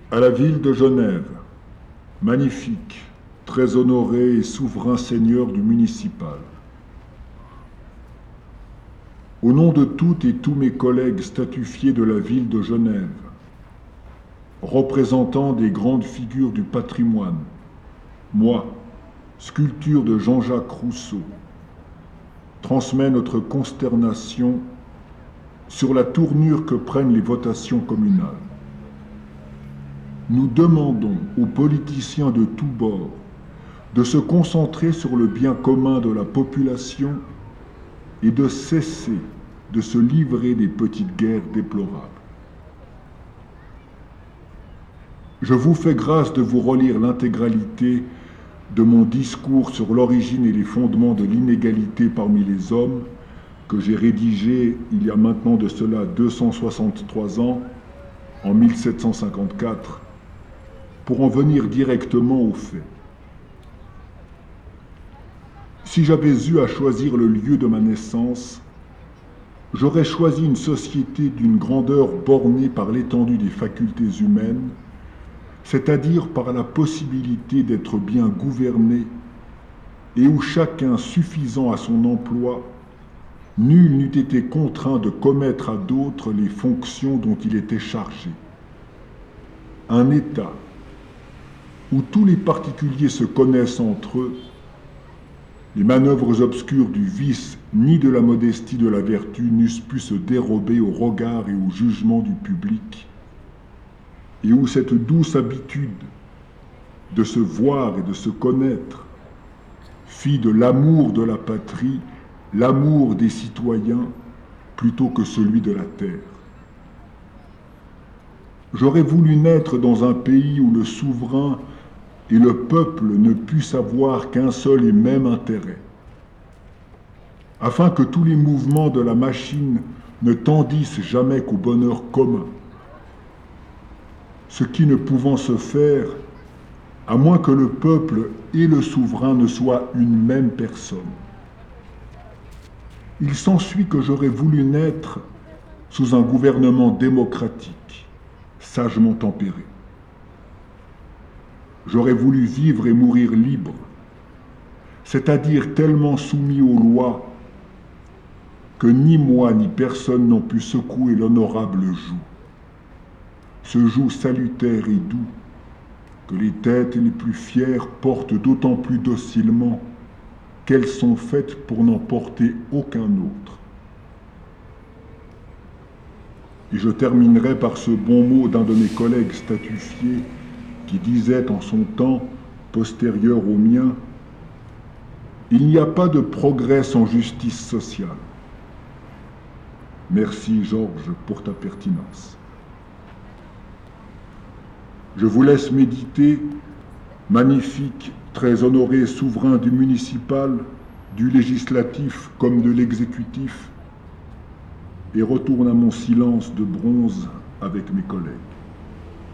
À la ville de Genève, magnifique, très honoré et souverain seigneur du municipal. Au nom de toutes et tous mes collègues statufiés de la ville de Genève, représentant des grandes figures du patrimoine, moi, sculpture de Jean-Jacques Rousseau, transmets notre consternation sur la tournure que prennent les votations communales. Nous demandons aux politiciens de tous bords de se concentrer sur le bien commun de la population et de cesser de se livrer des petites guerres déplorables. Je vous fais grâce de vous relire l'intégralité de mon discours sur l'origine et les fondements de l'inégalité parmi les hommes, que j'ai rédigé il y a maintenant de cela 263 ans, en 1754, pour en venir directement aux faits. Si j'avais eu à choisir le lieu de ma naissance, j'aurais choisi une société d'une grandeur bornée par l'étendue des facultés humaines, c'est-à-dire par la possibilité d'être bien gouverné et où chacun suffisant à son emploi, nul n'eût été contraint de commettre à d'autres les fonctions dont il était chargé. Un État où tous les particuliers se connaissent entre eux, les manœuvres obscures du vice ni de la modestie de la vertu n'eussent pu se dérober au regard et au jugement du public, et où cette douce habitude de se voir et de se connaître fit de l'amour de la patrie l'amour des citoyens plutôt que celui de la terre. J'aurais voulu naître dans un pays où le souverain et le peuple ne puissent avoir qu'un seul et même intérêt, afin que tous les mouvements de la machine ne tendissent jamais qu'au bonheur commun, ce qui ne pouvant se faire, à moins que le peuple et le souverain ne soient une même personne. Il s'ensuit que j'aurais voulu naître sous un gouvernement démocratique, sagement tempéré. J'aurais voulu vivre et mourir libre, c'est-à-dire tellement soumis aux lois que ni moi ni personne n'ont pu secouer l'honorable joug. Ce joug salutaire et doux que les têtes les plus fières portent d'autant plus docilement qu'elles sont faites pour n'en porter aucun autre. Et je terminerai par ce bon mot d'un de mes collègues statufiés qui disait en son temps, postérieur au mien, « Il n'y a pas de progrès sans justice sociale. » Merci Georges pour ta pertinence. Je vous laisse méditer, magnifique, très honoré souverain du municipal, du législatif comme de l'exécutif, et retourne à mon silence de bronze avec mes collègues.